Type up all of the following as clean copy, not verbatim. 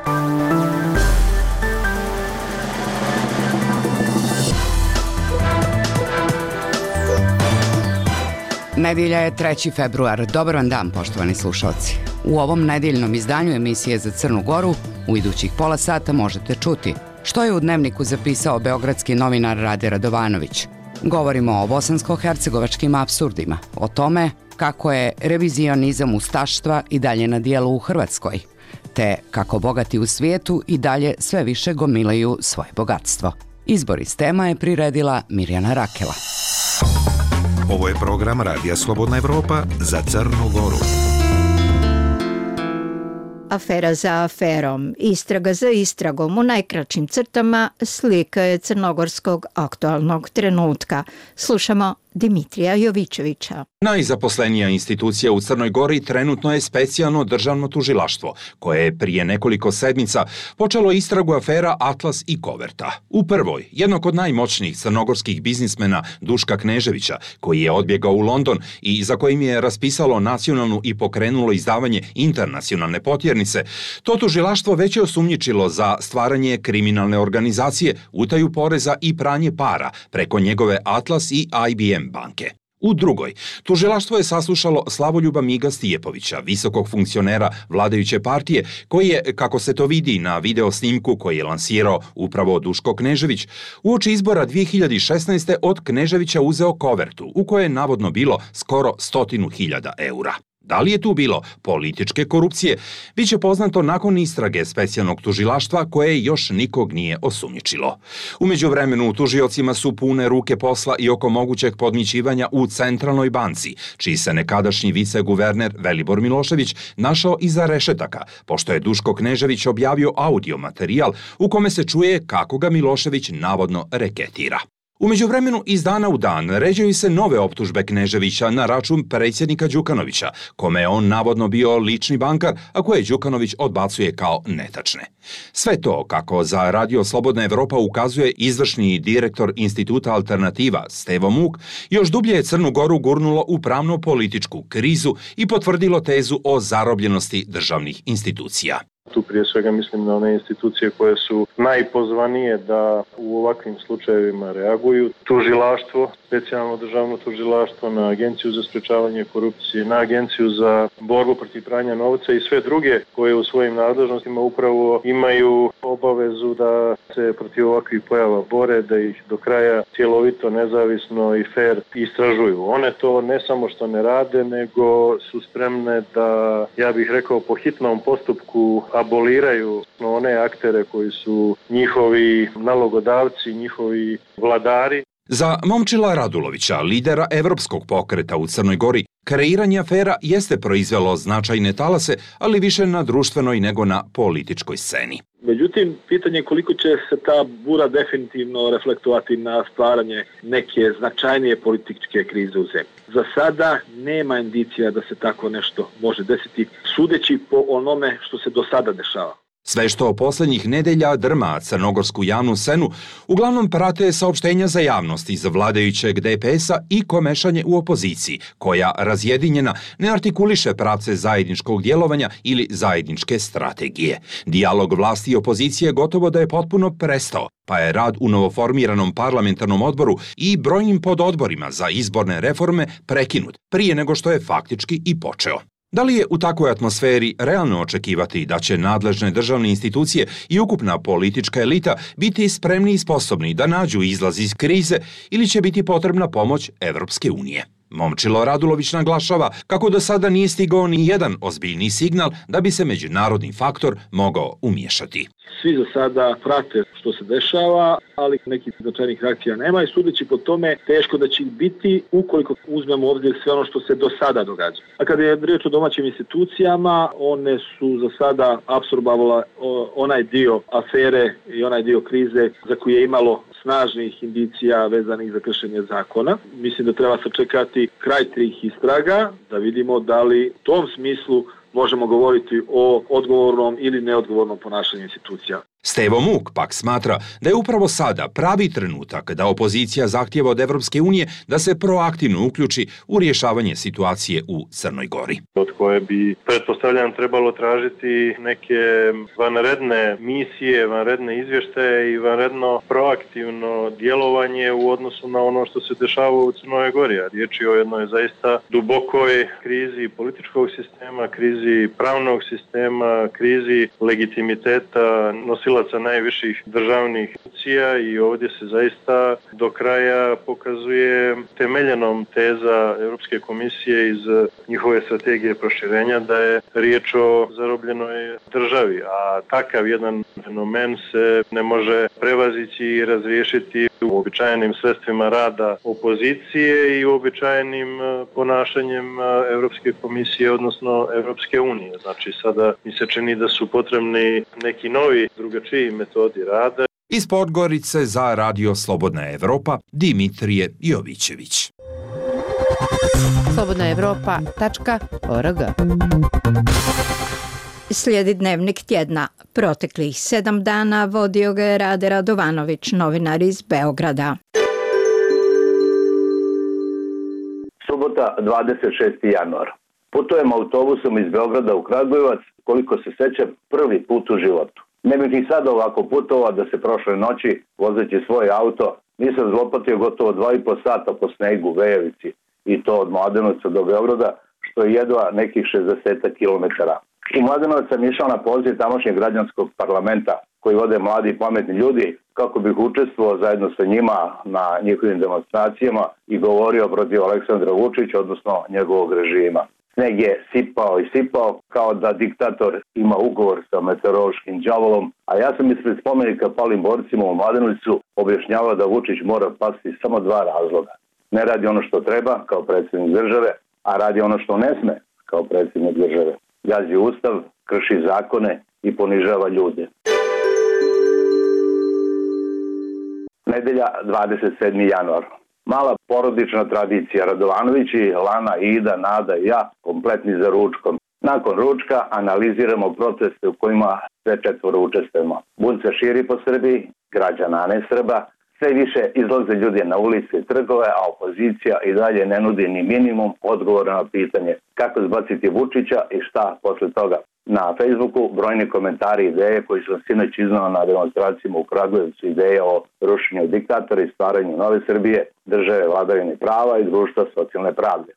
Nedjelja je 3. februar. Dobar vam dan, poštovani slušalci. U ovom nedeljnom izdanju emisije za Crnu Goru u idućih pola sata možete čuti što je u Dnevniku zapisao beogradski novinar Rade Radovanović. Govorimo o bosansko-hercegovačkim apsurdima, o tome kako je revizionizam ustaštva i dalje na dijelu u Hrvatskoj, te kako bogati u svijetu i dalje sve više gomilaju svoje bogatstvo. Izbor iz tema je priredila Mirjana Rakela. Ovo je program Radija Slobodna Evropa za Crnu Goru. Afera za aferom, istraga za istragom, u najkraćim crtama slika je crnogorskog aktualnog trenutka. Slušamo Dimitrija Jovićevića. Najzaposlenija institucija u Crnoj Gori trenutno je specijalno državno tužilaštvo, koje je prije nekoliko sedmica počelo istragu afera Atlas i Koverta. U prvoj, jednog od najmoćnijih crnogorskih biznismena Duška Kneževića, koji je odbjegao u London i za kojim je raspisalo nacionalnu i pokrenulo izdavanje internacionalne potjernice, to tužilaštvo već je osumnjičilo za stvaranje kriminalne organizacije, utaju poreza i pranje para preko njegove Atlas i IBM banke. U drugoj, tužilaštvo je saslušalo Slavoljuba Miga Stijepovića, visokog funkcionera vladajuće partije, koji je, kako se to vidi na video snimku koji je lansirao upravo Duško Knežević, uoči izbora 2016. od Kneževića uzeo kovertu, u kojoj je navodno bilo skoro 100.000 eura. Da li je tu bilo političke korupcije, bit će poznato nakon istrage specijalnog tužilaštva koje još nikog nije osumnjičilo. U međuvremenu tužiocima su pune ruke posla i oko mogućeg podmićivanja u Centralnoj banci, čiji se nekadašnji viceguverner Velibor Milošević našao iza rešetaka, pošto je Duško Knežević objavio audio materijal u kome se čuje kako ga Milošević navodno reketira. U međuvremenu iz dana u dan ređaju se nove optužbe Kneževića na račun predsjednika Đukanovića, kome je on navodno bio lični bankar, a koje Đukanović odbacuje kao netačne. Sve to, kako za Radio Slobodna Evropa ukazuje izvršni direktor Instituta Alternativa Stevo Muk, još dublje je Crnu Goru gurnulo u pravno-političku krizu i potvrdilo tezu o zarobljenosti državnih institucija. Tu prije svega mislim na one institucije koje su najpozvanije da u ovakvim slučajevima reaguju. Tužilaštvo, specijalno državno tužilaštvo, na Agenciju za sprečavanje korupcije, na Agenciju za borbu protiv pranja novca i sve druge koje u svojim nadležnostima upravo imaju obavezu da se protiv ovakvih pojava bore, da ih do kraja cjelovito, nezavisno i fair istražuju. One to ne samo što ne rade, nego su spremne da, ja bih rekao, po hitnom postupku aboliraju one aktere koji su njihovi nalogodavci, njihovi vladari. Za Momčila Radulovića, lidera Evropskog pokreta u Crnoj Gori, kreiranje afera jeste proizvelo značajne talase, ali više na društvenoj nego na političkoj sceni. Međutim, pitanje je koliko će se ta bura definitivno reflektovati na stvaranje neke značajnije političke krize u zemlji. Za sada nema indicija da se tako nešto može desiti, sudeći po onome što se do sada dešava. Sve što posljednjih nedelja drma crnogorsku javnu scenu uglavnom prate saopštenja za javnost iz vladajućeg DPS-a i komešanje u opoziciji, koja razjedinjena ne artikuliše pravce zajedničkog djelovanja ili zajedničke strategije. Dijalog vlasti i opozicije gotovo da je potpuno prestao, pa je rad u novoformiranom parlamentarnom odboru i brojnim pododborima za izborne reforme prekinut prije nego što je faktički i počeo. Da li je u takvoj atmosferi realno očekivati da će nadležne državne institucije i ukupna politička elita biti spremni i sposobni da nađu izlaz iz krize ili će biti potrebna pomoć Evropske unije? Momčilo Radulović naglašava kako do sada nije stigao ni jedan ozbiljni signal da bi se međunarodni faktor mogao umiješati. Svi za sada prate što se dešava, ali nekih značajnih reakcija nema i sudeći po tome teško da će biti ukoliko uzmemo u obzir sve ono što se do sada događa. A kada je riječ o domaćim institucijama, one su za sada apsorbavale onaj dio afere i onaj dio krize za koje je imalo snažnih indicija vezanih za kršenje zakona. Mislim da treba sačekati kraj tih istraga, da vidimo da li u tom smislu možemo govoriti o odgovornom ili neodgovornom ponašanju institucija. Stevo Muk pak smatra da je upravo sada pravi trenutak da opozicija zahtjeva od Evropske unije da se proaktivno uključi u rješavanje situacije u Crnoj Gori. Od koje bi, pretpostavljam, trebalo tražiti neke vanredne misije, vanredne izvještaje i vanredno proaktivno djelovanje u odnosu na ono što se dešava u Crnoj Gori. A riječ je o jednoj zaista dubokoj krizi političkog sistema, krizi pravnog sistema, krizi legitimiteta nosilaca najviših državnih institucija i ovdje se zaista do kraja pokazuje temeljenom teza Europske komisije iz njihove strategije proširenja da je riječ o zarobljenoj državi, a takav jedan fenomen se ne može prevazići i razriješiti uobičajenim sredstvima rada opozicije i uobičajenim ponašanjem Europske komisije, odnosno Europske unije. Znači sada mi se čini da su potrebni neki novi, drugačiji metodi rada. Iz Podgorice za Radio Slobodna Evropa, Dimitrije Jovićević. slobodnaevropa.org. Slijedi dnevnik tjedna. Proteklih 7 dana vodio ga je Rade Radovanović, novinar iz Beograda. Subota, 26. januar. Putujem autobusom iz Beograda u Kragujevac, koliko se sećam, prvi put u životu. Ne bih ni sad ovako putovao da se prošle noći, vozeći svoj auto, nisam zlopatio gotovo 2,5 sata po snegu, vejevici, i to od Mladenovca do Beograda, što je jedva nekih 60 kilometara. U Mladenovac sam išao na poziv tamošnjeg građanskog parlamenta, koji vode mladi i pametni ljudi, kako bih učestvovao zajedno sa njima na njihovim demonstracijama i govorio protiv Aleksandra Vučića, odnosno njegovog režima. Sneg je sipao i sipao, kao da diktator ima ugovor sa meteorološkim đavolom, a ja sam ispred spomenika palim borcima u Mladenovcu objašnjavao da Vučić mora pasti samo 2 razloga. Ne radi ono što treba kao predsjednik države, a radi ono što ne sme kao predsjednik države. Gazi ustav, krši zakone i ponižava ljude. Nedelja, 27. januar. Mala porodična tradicija. Radovanovići, Lana, Ida, Nada i ja kompletni za ručkom. Nakon ručka analiziramo proteste u kojima sve 4 učestvujemo. Bunt se širi po Srbiji, građana, a ne Srba. Sve više izlaze ljudi na ulice i trgove, a opozicija i dalje ne nudi ni minimum odgovora na pitanje kako zbaciti Vučića i šta posle toga. Na Facebooku brojni komentari i ideje koji su sinoć iznao na demonstracijama u Kragujevcu, ideje o rušenju diktatora i stvaranju nove Srbije, države vladavine prava i društva socijalne pravde.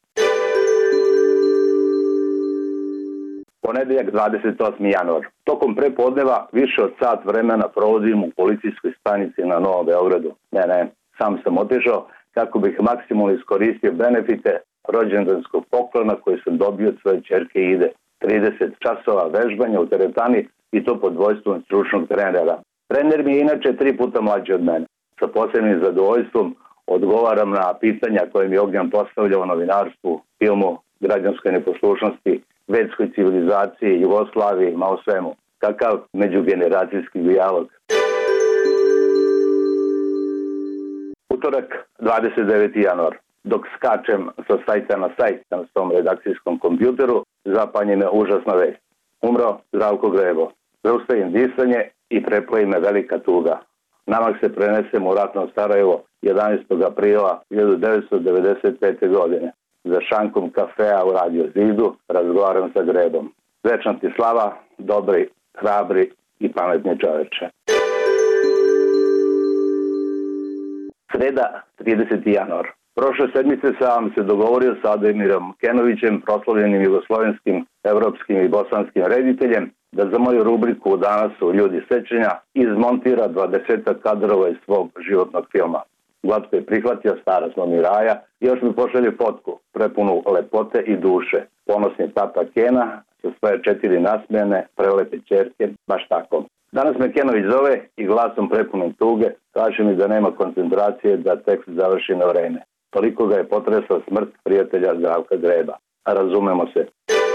Ponedeljak, 28. januar. Tokom prepodneva više od sat vremena provodim u policijskoj stanici na Novom Beogradu. Ne, sam sam otišao kako bih maksimalno iskoristio benefite rođendanskog poklona koji sam dobio od svoje ćerke Ide. 30 časova vežbanja u teretani i to pod vođstvom stručnog trenera. Trener mi je inače 3 puta mlađi od mene. Sa posebnim zadovoljstvom odgovaram na pitanja koje mi Ognjan postavlja o novinarstvu, filmu, građanskoj neposlušnosti, vedskoj civilizaciji, Jugoslaviji, ma o svemu. Kakav međugeneracijski dijalog. Utorak, 29. januar. Dok skačem sa sajta na sajt na svom redakcijskom kompjuteru, zapanje me užasna vest. Umro Zdravko Grebo. Zaustavim disanje i preplavi me velika tuga. Namak se prenesem u ratno Sarajevo 11. aprila 1995. godine. Za šankom kafea u Radio Zidu razgovaram sa Grebom. Večna ti slava, dobri, hrabri i pametni čoveče. Sreda, 30. januar. Prošle sedmice sam se dogovorio sa Ademirom Kenovićem, proslavljenim jugoslovenskim, evropskim i bosanskim rediteljem, da za moju rubriku Danas su ljudi sećanja izmontira 20 kadrova iz svog životnog filma. Glatko je prihvatio, stara smo mi raja, i još mi pošalje fotku, prepunu lepote i duše. Ponosni tata Kena, sa svoje 4 nasmijene, prelepe ćerke, baš tako. Danas me Kenović zove i glasom prepunim tuge kaže mi da nema koncentracije da tekst završi na vreme. Toliko ga je potresla smrt prijatelja Zdravka Greba. Razumemo se.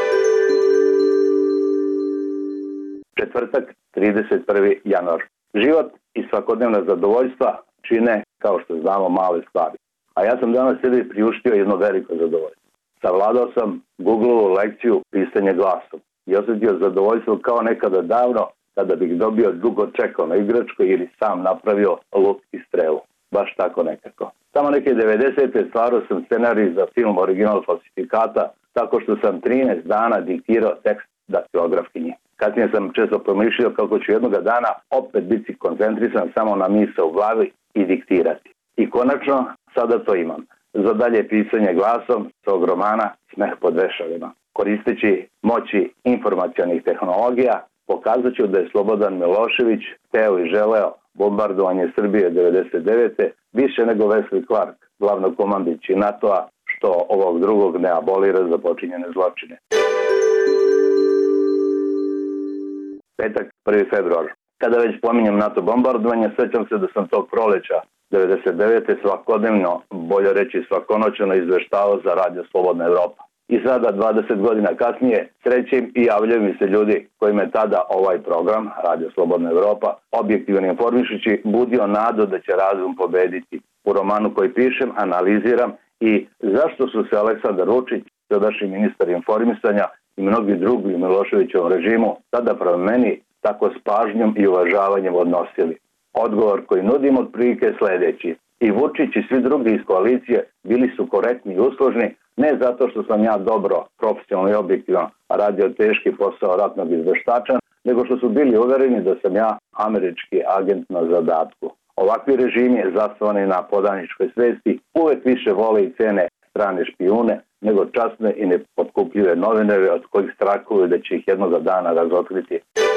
Četvrtak, 31. januar. Život i svakodnevna zadovoljstva čine, kao što znamo, male stvari. A ja sam danas sebi priuštio jedno veliko zadovoljstvo. Savladao sam Googleovu lekciju pisanje glasom i osjetio zadovoljstvo kao nekada davno kada bih dobio dugo čekano igračko ili sam napravio luk i strelu. Baš tako nekako. Samo neke 90. stvarao sam scenarij za film Original falsifikata tako što sam 13 dana diktirao tekst daktilografkinji. Kasnije sam često promišljao kako ću jednoga dana opet biti koncentrisan samo na misao u glavi i diktirati. I konačno, sada to imam. Za dalje pisanje glasom svog romana Smeh pod vešalima. Koristeći moći informacionih tehnologija, pokazat ću da je Slobodan Milošević hteo i želeo bombardovanje Srbije 1999. više nego Wesley Clark, glavnokomandić NATO-a, što ovog drugog ne abolira za počinjene zločine. Petak, 1. februar. Kada već pominjem NATO bombardovanje, sećam se da sam tog proleća 1999. svakodnevno, bolje reći svakonoćno, izveštavao za Radio Slobodna Evropa. I sada, 20 godina kasnije, srećem i javljaju mi se ljudi kojima je tada ovaj program, Radio Slobodna Evropa, objektivno informišući, budio nadu da će razum pobediti. U romanu koji pišem, analiziram i zašto su se Aleksandar Vučić, tadašnji ministar informisanja, i mnogi drugi u Miloševićevom režimu tada prema meni tako s pažnjom i uvažavanjem odnosili. Odgovor koji nudim otprilike je sljedeći. I Vučić i svi drugi iz koalicije bili su korektni i uslužni, ne zato što sam ja dobro, profesionalno i objektivno radio teški posao ratnog izveštača, nego što su bili uvereni da sam ja američki agent na zadatku. Ovakvi režimi, zasnovani na podaničkoj svesti, uvek više vole i cene strane špijune nego časne i nepotkupljive novinare od kojih strahuju da će ih jednoga dana razotkriti.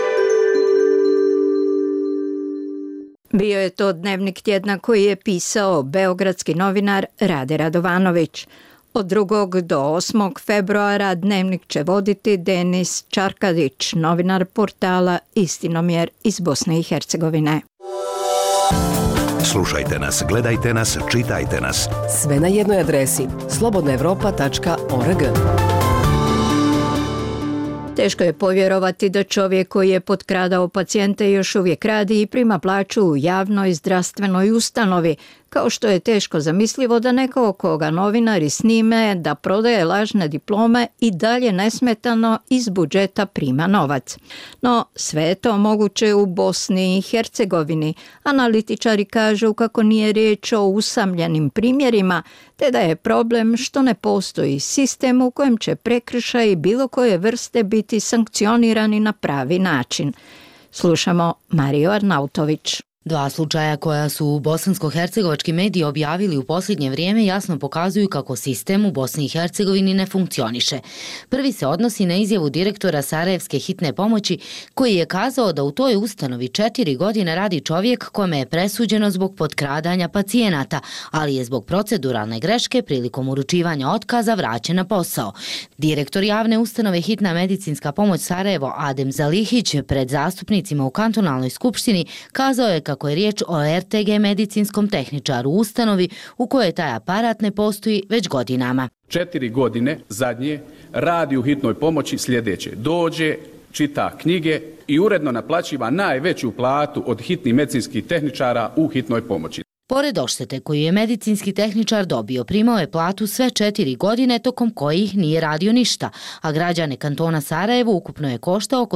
Bio je to dnevnik tjedna koji je pisao beogradski novinar Rade Radovanović. Od 2. do 8. februara dnevnik će voditi Denis Čarkadić, novinar portala Istinomjer iz Bosne i Hercegovine. Slušajte nas, gledajte nas, čitajte nas. Sve na jednoj adresi slobodnaevropa.org. Teško je povjerovati da čovjek koji je potkradao pacijente još uvijek radi i prima plaću u javnoj zdravstvenoj ustanovi, kao što je teško zamislivo da neko koga novinari snime da prodaje lažne diplome i dalje nesmetano iz budžeta prima novac. No, sve je to moguće u Bosni i Hercegovini. Analitičari kažu kako nije riječ o usamljenim primjerima, te da je problem što ne postoji sistem u kojem će prekršaji bilo koje vrste biti sankcionirani na pravi način. Slušamo Mariju Arnautović. Dva slučaja koja su bosansko-hercegovački mediji objavili u posljednje vrijeme jasno pokazuju kako sistem u Bosni i Hercegovini ne funkcioniše. Prvi se odnosi na izjavu direktora Sarajevske hitne pomoći koji je kazao da u toj ustanovi 4 godine radi čovjek kome je presuđeno zbog potkradanja pacijenata, ali je zbog proceduralne greške prilikom uručivanja otkaza vraćen na posao. Direktor javne ustanove Hitna medicinska pomoć Sarajevo Adem Zalihić pred zastupnicima u kantonalnoj skupštini kazao je kako je riječ o RTG medicinskom tehničaru u ustanovi u kojoj taj aparat ne postoji već godinama. 4 godine zadnje radi u hitnoj pomoći sljedeće. Dođe, čita knjige i uredno naplaćiva najveću platu od hitnih medicinskih tehničara u hitnoj pomoći. Pored odštete koju je medicinski tehničar dobio, primao je platu sve 4 godine tokom kojih nije radio ništa, a građane kantona Sarajevo ukupno je koštao oko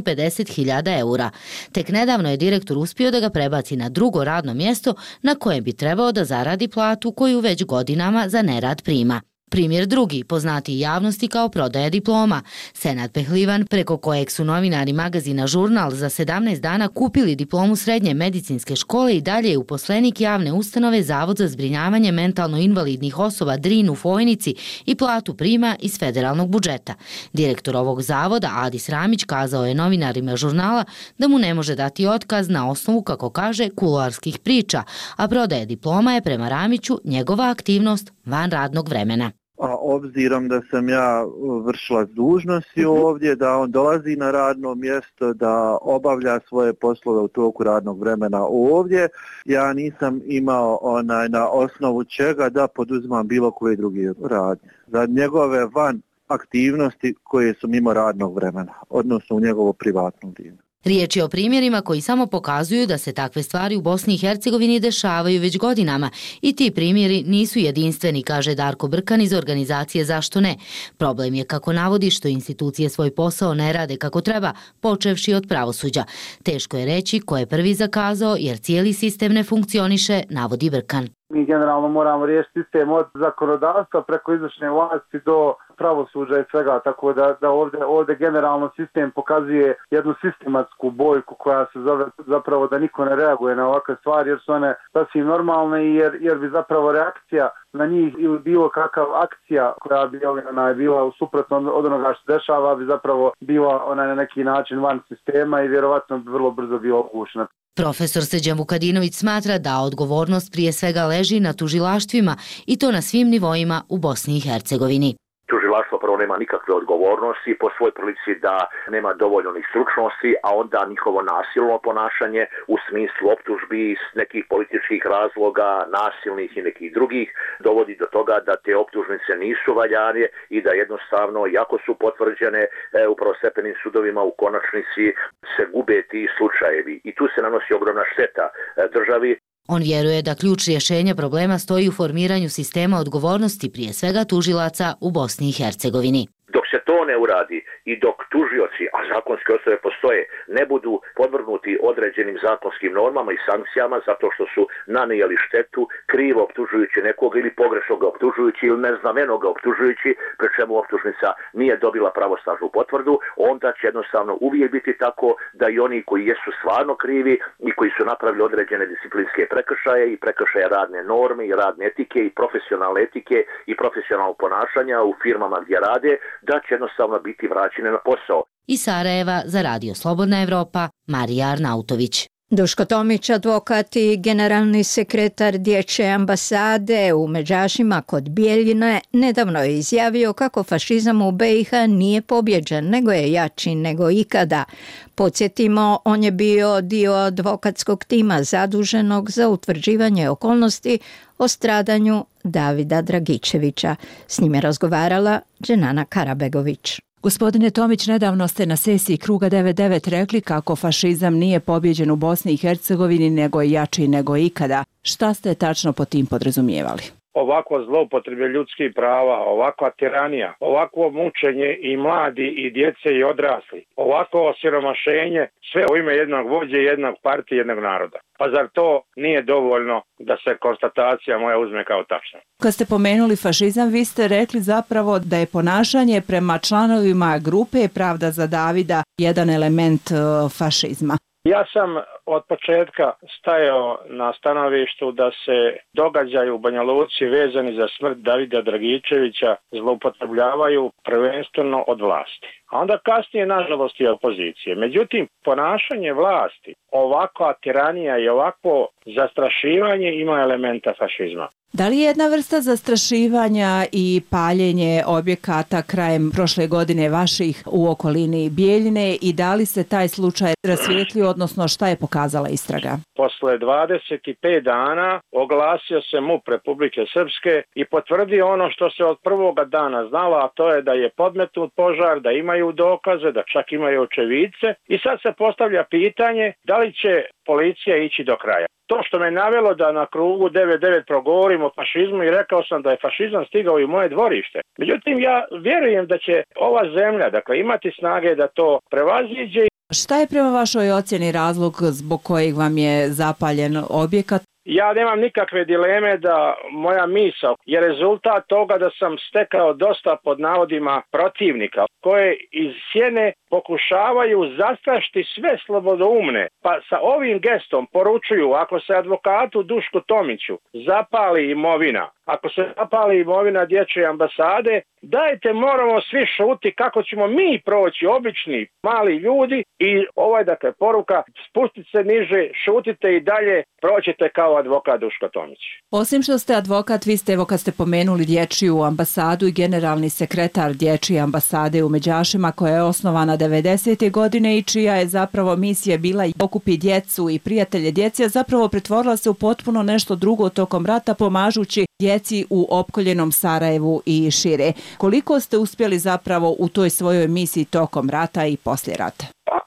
150.000 eura. Tek nedavno je direktor uspio da ga prebaci na drugo radno mjesto na kojem bi trebao da zaradi platu koju već godinama za nerad prima. Primjer drugi, poznati javnosti kao prodaja diploma. Senad Pehlivan, preko kojeg su novinari magazina Žurnal za 17 dana kupili diplomu srednje medicinske škole i dalje je uposlenik javne ustanove Zavod za zbrinjavanje mentalno invalidnih osoba Drin u Fojnici i platu prima iz federalnog budžeta. Direktor ovog zavoda, Adis Ramić, kazao je novinarima Žurnala da mu ne može dati otkaz na osnovu, kako kaže, kuloarskih priča, a prodaja diploma je prema Ramiću njegova aktivnost van radnog vremena. A obzirom da sam ja vršilac dužnosti ovdje, da on dolazi na radno mjesto, da obavlja svoje poslove u toku radnog vremena ovdje, ja nisam imao na osnovu čega da poduzimam bilo koji drugi radnje. Za njegove van aktivnosti koje su mimo radnog vremena, odnosno u njegovo privatno vrijeme. Riječ je o primjerima koji samo pokazuju da se takve stvari u Bosni i Hercegovini dešavaju već godinama i ti primjeri nisu jedinstveni, kaže Darko Brkan iz organizacije Zašto ne? Problem je, kako navodi, što institucije svoj posao ne rade kako treba, počevši od pravosuđa. Teško je reći ko je prvi zakazao jer cijeli sistem ne funkcioniše, navodi Brkan. Mi generalno moramo riješiti sistem od zakonodavstva preko izvršne vlasti do pravosuđa i svega, tako da ovdje generalno sistem pokazuje jednu sistematsku bojku koja se zove zapravo da niko ne reaguje na ovakve stvari jer su one sasvim normalne i jer bi zapravo reakcija na njih ili bilo kakva akcija koja bi bila suprotno od onoga što dešava bi zapravo bila na neki način van sistema i vjerovatno bi vrlo brzo bila ugušena. Profesor Srđan Vukadinović smatra da odgovornost prije svega leži na tužilaštvima i to na svim nivoima u Bosni i Hercegovini. Tužilaštvo prvo nema nikakve odgovornosti po svoj prilici da nema dovoljno ni stručnosti, a onda njihovo nasilno ponašanje u smislu optužbi iz nekih političkih razloga, nasilnih i nekih drugih, dovodi do toga da te optužnice nisu valjane i da jednostavno, jako su potvrđene u prvostepenim sudovima, u konačnici se gube ti slučajevi. I tu se nanosi ogromna šteta državi. On vjeruje da ključ rješenja problema stoji u formiranju sistema odgovornosti, prije svega tužilaca u Bosni i Hercegovini. Dok se to ne uradi i dok tužioci, a zakonske osnove postoje, ne budu podvrgnuti određenim zakonskim normama i sankcijama zato što su nanijeli štetu, krivo optužujući nekog ili pogrešno ga optužujući ili neznameno ga optužujući, pri čemu optužnica nije dobila pravosnažnu potvrdu, onda će jednostavno uvijek biti tako da i oni koji jesu stvarno krivi i koji su napravili određene disciplinske prekršaje i prekršaje radne norme i radne etike i profesionalne etike i profesionalnog ponašanja u firmama gdje rade, da će jednostavno biti vraćene na posao. Iz Sarajeva za Radio Slobodna Evropa, Marija Arnautović. Duško Tomić, advokat i generalni sekretar Dječje ambasade u Međašima kod Bijeljine, nedavno je izjavio kako fašizam u BiH nije pobjeđen, nego je jači nego ikada. Podsjetimo, on je bio dio advokatskog tima zaduženog za utvrđivanje okolnosti o stradanju Davida Dragičevića. S njim je razgovarala Dženana Karabegović. Gospodine Tomić, nedavno ste na sesiji Kruga 99 rekli kako fašizam nije pobjeđen u Bosni i Hercegovini, nego je jači nego ikada. Šta ste tačno po tim podrazumijevali? Ovako zloupotrebe ljudskih prava, ovakva tiranija, ovakvo mučenje i mladi i djece i odrasli, ovako osiromašenje, sve u ime jednog vođe, jednog partije, jednog naroda. Pa zar to nije dovoljno da se konstatacija moja uzme kao tačna? Kad ste pomenuli fašizam, vi ste rekli zapravo da je ponašanje prema članovima grupe Pravda za Davida jedan element fašizma. Ja sam od početka stajao na stanovištu da se događaji u Banja Luci vezani za smrt Davida Dragičevića zloupotrebljavaju prvenstveno od vlasti. A onda kasnije, nažalost, i opozicije. Međutim, ponašanje vlasti, ovakva tiranija i ovakvo zastrašivanje ima elementa fašizma. Da li je jedna vrsta zastrašivanja i paljenje objekata krajem prošle godine vaših u okolini Bijeljine i da li se taj slučaj rasvijetlio, odnosno šta je pokazala istraga? Posle 25 dana oglasio se MUP Republike Srpske i potvrdio ono što se od prvoga dana znalo, a to je da je podmetnut požar, da imaju dokaze, da čak imaju očevidce i sad se postavlja pitanje da li će policija ići do kraja. To što me navelo da na Krugu 99 progovorim o fašizmu i rekao sam da je fašizam stigao i u moje dvorište. Međutim, ja vjerujem da će ova zemlja, imati snage da to prevaziđe. Šta je prema vašoj ocjeni razlog zbog kojeg vam je zapaljen objekat? Ja nemam nikakve dileme da moja misao je rezultat toga da sam stekao dosta pod navodima protivnika koje iz sjene pokušavaju zastrašiti sve slobodoumne. Pa sa ovim gestom poručuju, ako se advokatu Dušku Tomiću zapali imovina, ako se zapali imovina Dječje ambasade, dajte, moramo svi šuti kako ćemo mi proći, obični mali ljudi, i poruka, spustite se niže, šutite i dalje, proćete kao advokat Duško Tomić. Osim što ste advokat, vi ste, evo kad ste pomenuli Dječju ambasadu, i generalni sekretar Dječje ambasade u Međašima, koja je osnovana 90. godine i čija je zapravo misija bila okupi djecu i prijatelje djece, a zapravo pretvorila se u potpuno nešto drugo tokom rata, pomažući djeci u opkoljenom Sarajevu i šire. Koliko ste uspjeli zapravo u toj svojoj misiji tokom rata i poslije rata? Ako se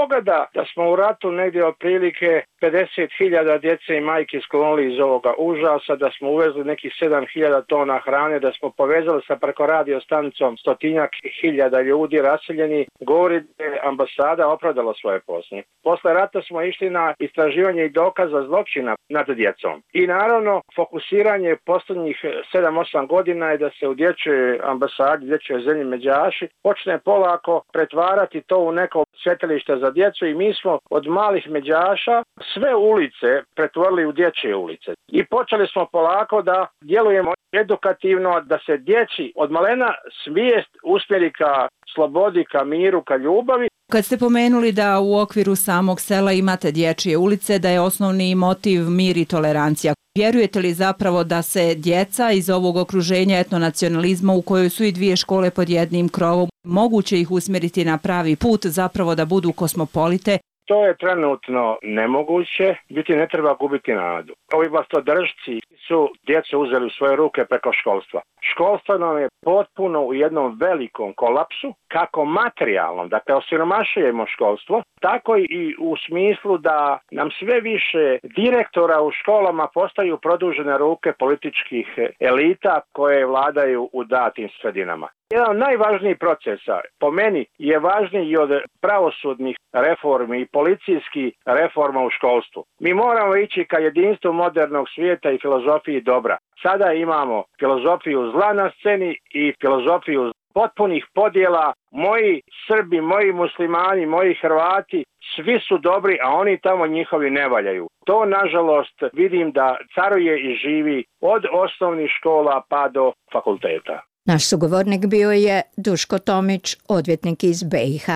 toga da smo u ratu negdje otprilike 50.000 djece i majki sklonili iz ovoga užasa, da smo uvezli nekih 7.000 tona hrane, da smo povezali sa preko radio stanicom 100.000 ljudi raseljeni, govori da je ambasada opravdala svoje poslije. Posle rata smo išli na istraživanje i dokaza zločina nad djecom. I naravno, fokusiranje posljednjih 7-8 godina je da se u dječjoj ambasadi, dječjoj zemlji Međaši, počne polako pretvarati to u neko svjetilište za djecu i mi smo od malih Međaša sve ulice pretvorili u dječje ulice. I počeli smo polako da djelujemo edukativno, da se djeci od malena svijest usmjeri ka slobodi, ka miru, ka ljubavi. Kad ste pomenuli da u okviru samog sela imate dječje ulice, da je osnovni motiv mir i tolerancija, vjerujete li zapravo da se djeca iz ovog okruženja etnonacionalizma u kojoj su i dvije škole pod jednim krovom, moguće ih usmjeriti na pravi put, zapravo da budu kosmopolite? To je trenutno nemoguće, biti ne treba gubiti nadu. Ovi vlastodržci su djecu uzeli u svoje ruke preko školstva. Školstvo nam je potpuno u jednom velikom kolapsu, kako materijalnom, dakle osiromašujemo školstvo, tako i u smislu da nam sve više direktora u školama postaju produžene ruke političkih elita koje vladaju u datim sredinama. Jedan od najvažnijih procesa, po meni, je važniji i od pravosudnih reformi i policijskih reforma u školstvu. Mi moramo ići ka jedinstvu modernog svijeta i filozofiji dobra. Sada imamo filozofiju zla na sceni i filozofiju potpunih podjela. Moji Srbi, moji muslimani, moji Hrvati, svi su dobri, a oni tamo njihovi ne valjaju. To, nažalost, vidim da caruje i živi od osnovnih škola pa do fakulteta. Naš sugovornik bio je Duško Tomić, odvjetnik iz BiH.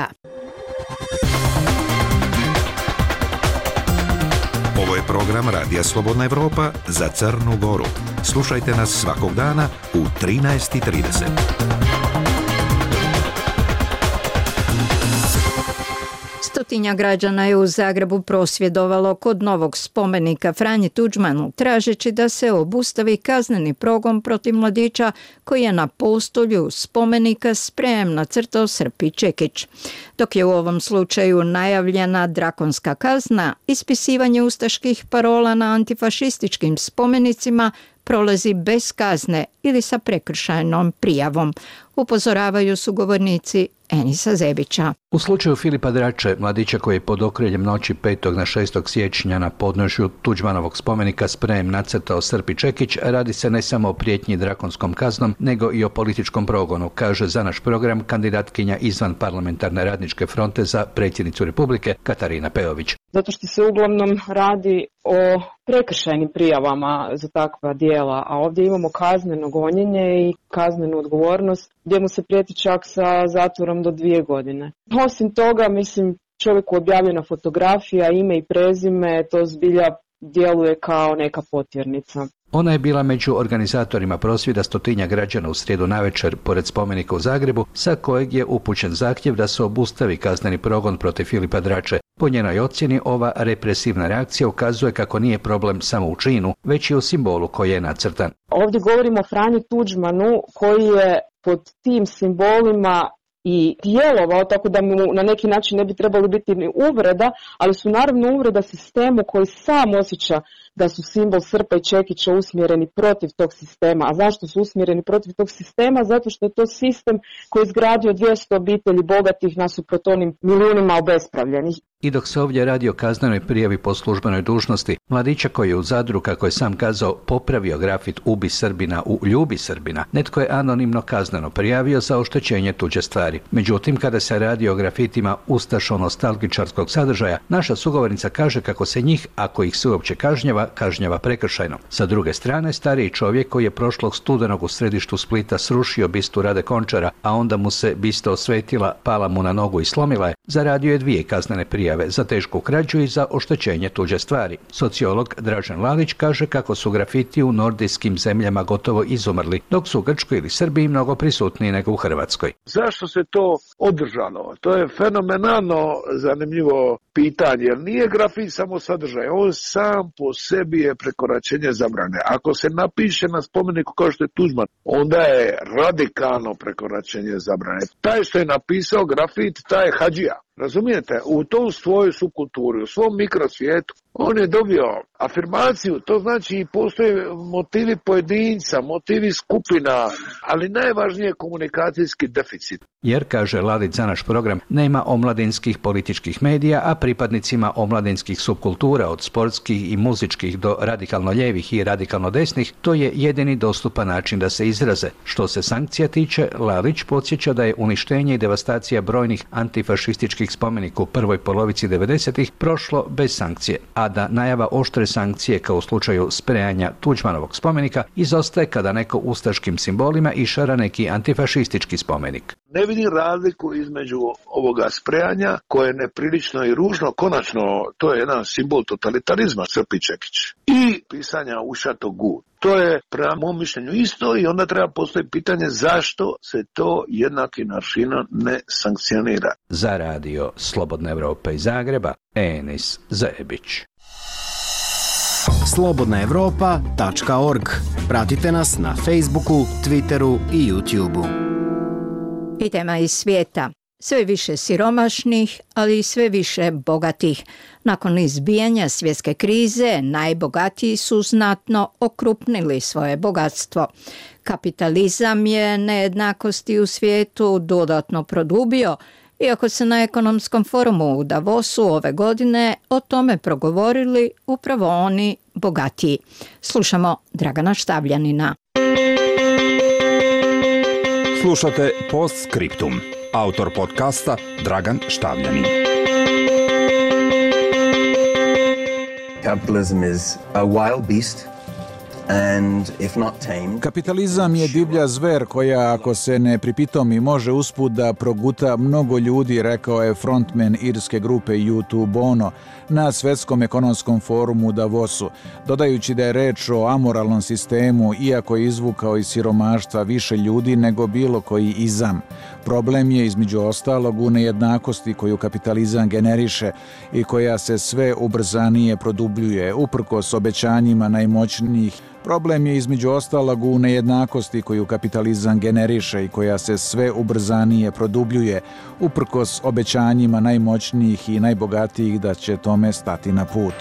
Ovo je program Radija Slobodna Evropa za Crnu Goru. Slušajte nas svakog dana u 13:30. Stotinja građana je u Zagrebu prosvjedovalo kod novog spomenika Franji Tuđmanu, tražeći da se obustavi kazneni progon protiv mladića koji je na postolju spomenika sprejem nacrtao Srpi Čekić. Dok je u ovom slučaju najavljena drakonska kazna, ispisivanje ustaških parola na antifašističkim spomenicima prolazi bez kazne ili sa prekršajnom prijavom, upozoravaju sugovornici Enisa Zebića. U slučaju Filipa Drače, mladića koji je pod okriljem noći 5. na 6. siječnja na podnožju Tuđmanovog spomenika sprejem nacrtao Srpi Čekić, radi se ne samo o prijetnji drakonskom kaznom, nego i o političkom progonu, kaže za naš program kandidatkinja izvan parlamentarne radničke fronte za predsjednicu Republike Katarina Peović. Zato što se uglavnom radi o prekršajnim prijavama za takva djela, a ovdje imamo kazneno gonjenje i kaznenu odgovornost gdje mu se prijeti čak sa zatvorom do 2 godine. Osim toga, mislim, čovjeku objavljena fotografija, ime i prezime, to zbilja djeluje kao neka potjernica. Ona je bila među organizatorima prosvjeda stotinja građana u srijedu navečer pored spomenika u Zagrebu, sa kojeg je upućen zahtjev da se obustavi kazneni progon protiv Filipa Drače. Po njenoj ocjeni, ova represivna reakcija ukazuje kako nije problem samo u činu, već i u simbolu koji je nacrtan. Ovdje govorimo o Franji Tuđmanu koji je pod tim simbolima i djelovao, tako da mu na neki način ne bi trebali biti ni uvreda, ali su naravno uvreda sistemu koji sam osjeća da su simbol Srpa i Čekića usmjereni protiv tog sistema. A zašto su usmjereni protiv tog sistema? Zato što je to sistem koji je izgradio 200 obitelji bogatih nasuprot onim milijunima obespravljenih. I dok se ovdje radi o kaznenoj prijavi po službenoj dužnosti, mladića koji je u Zadru, kako je sam kazao, popravio grafit Ubi Srbina u Ljubi Srbina, netko je anonimno kazneno prijavio za oštećenje tuđe stvari. Međutim, kada se radi o grafitima ustašo-nostalgičarskog sadržaja, naša sugovornica kaže kako se njih, ako ih se uopće kažnjava prekršajno. Sa druge strane, stariji čovjek koji je prošlog studenog u središtu Splita srušio bistu Rade Končara, a onda mu se bista osvetila, pala mu na nogu i slomila je, zaradio je 2 kaznene prijave za tešku krađu i za oštećenje tuđe stvari. Sociolog Dražen Lalić kaže kako su grafiti u nordijskim zemljama gotovo izumrli, dok su u Grčkoj ili Srbiji mnogo prisutniji nego u Hrvatskoj. Zašto se to održalo? To je fenomenalno zanimljivo pitanje, jer nije grafit samo sadržaj, on sam po sebi je prekoračenje zabrane. Ako se napiše na spomeniku kao što je Tuđman, onda je radikalno prekoračenje zabrane. Taj što je napisao grafit, taj je hadžija. Razumijete? U tom svojoj subkulturi, u svom mikrosvijetu, on je dobio afirmaciju, to znači postoje motivi pojedinca, motivi skupina, ali najvažnije je komunikacijski deficit. Jer, kaže Lalić, za naš program nema omladinskih političkih medija, a pripadnicima omladinskih subkultura od sportskih i muzičkih do radikalno lijevih i radikalno desnih, to je jedini dostupan način da se izraze. Što se sankcija tiče, Lalić podsjeća da je uništenje i devastacija brojnih antifašističkih spomenika u prvoj polovici 90-ih prošlo bez sankcije, a da najava oštre sankcije kao u slučaju sprejanja Tuđmanovog spomenika izostaje kada neko ustaškim simbolima išara neki antifašistički spomenik. Ne vidim razliku između ovoga sprejanja koje je neprilično i ružno, konačno to je jedan simbol totalitarizma, Srpi Čekić, i pisanja ušato gu. To je prema mom mišljenju isto i onda treba postaviti pitanje zašto se to jednakim aršinom ne sankcionira. Za radio Slobodna Evropa iz Zagreba, Enis Zajebić. slobodnaevropa.org. Pratite nas na Facebooku, Twitteru i YouTubeu. I tema iz svijeta. Sve više siromašnih, ali i sve više bogatih. Nakon izbijanja svjetske krize, najbogatiji su znatno okrupnili svoje bogatstvo. Kapitalizam je nejednakosti u svijetu dodatno produbio, iako se na ekonomskom forumu u Davosu ove godine o tome progovorili upravo oni bogatiji. Slušamo Dragana Štavljanina. Slušate Postscriptum. Autor podcasta Dragan Štavljanin. Capitalism is a wild beast. Kapitalizam je divlja zver koja, ako se ne pripitomi, može usput da proguta mnogo ljudi, rekao je frontman irske grupe U2 Bono na Svjetskom ekonomskom forumu u Davosu, dodajući da je reč o amoralnom sistemu, iako je izvukao iz siromaštva više ljudi nego bilo koji izam. Problem je, između ostalog, u nejednakosti koju kapitalizam generiše i koja se sve ubrzanije produbljuje, uprkos obećanjima najmoćnijih. Problem je, između ostalog, u nejednakosti koju kapitalizam generiše i koja se sve ubrzanije produbljuje, uprkos obećanjima najmoćnijih i najbogatijih da će tome stati na put.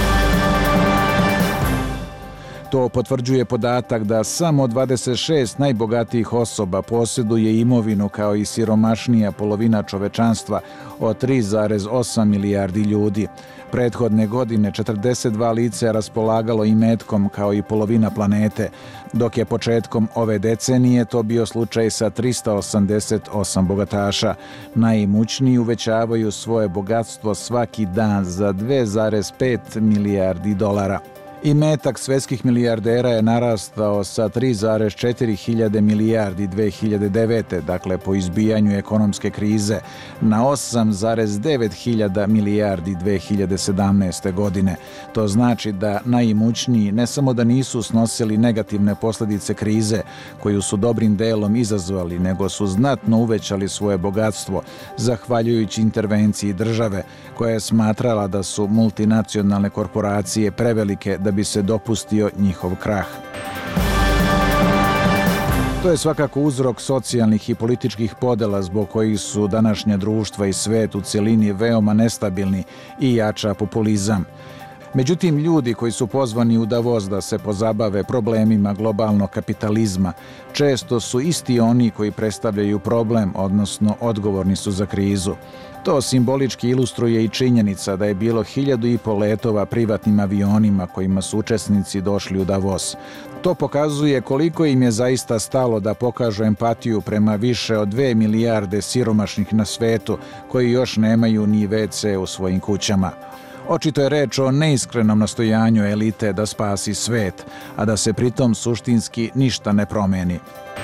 To potvrđuje podatak da samo 26 najbogatijih osoba posjeduje imovinu kao i siromašnija polovina čovečanstva od 3,8 milijardi ljudi. Prethodne godine 42 lice raspolagalo imetkom kao i polovina planete, dok je početkom ove decenije to bio slučaj sa 388 bogataša. Najimućniji uvećavaju svoje bogatstvo svaki dan za 2,5 milijardi dolara. Imetak svjetskih milijardera je narastao sa 3,4 hiljade milijardi 2009. dakle po izbijanju ekonomske krize, na 8,9 hiljada milijardi 2017. godine. To znači da najimućniji ne samo da nisu snosili negativne posljedice krize, koju su dobrim delom izazvali, nego su znatno uvećali svoje bogatstvo, zahvaljujući intervenciji države, koja je smatrala da su multinacionalne korporacije prevelike da bi se dopustio njihov krah. To je svakako uzrok socijalnih i političkih podela zbog kojih su današnja društva i svet u cjelini veoma nestabilni i jača populizam. Međutim, ljudi koji su pozvani u Davos da se pozabave problemima globalnog kapitalizma često su isti oni koji predstavljaju problem, odnosno odgovorni su za krizu. To simbolički ilustruje i činjenica da je bilo 1.500 letova privatnim avionima kojima su učesnici došli u Davos. To pokazuje koliko im je zaista stalo da pokažu empatiju prema više od 2 milijarde siromašnih na svetu koji još nemaju ni WC u svojim kućama. Očito je reč o neiskrenom nastojanju elite da spasi svet, a da se pritom suštinski ništa ne promeni.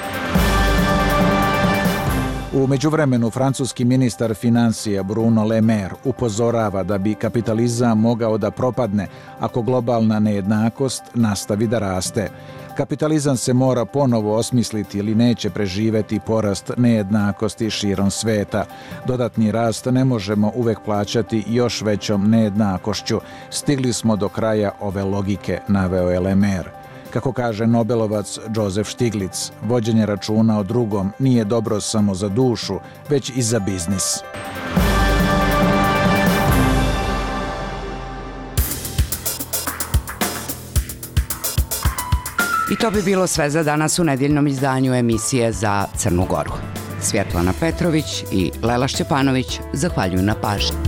U međuvremenu, francuski ministar financija Bruno Le Maire upozorava da bi kapitalizam mogao da propadne ako globalna nejednakost nastavi da raste. Kapitalizam se mora ponovo osmisliti ili neće preživeti porast nejednakosti širom sveta. Dodatni rast ne možemo uvek plaćati još većom nejednakošću. Stigli smo do kraja ove logike, naveo je Le Maire. Kako kaže Nobelovac Joseph Stiglitz, vođenje računa o drugom nije dobro samo za dušu, već i za biznis. To bi bilo sve za danas u nedeljnom izdanju emisije za Crnu Goru. Svjetlana Petrović i Lela Šćepanović zahvaljuju na pažnji.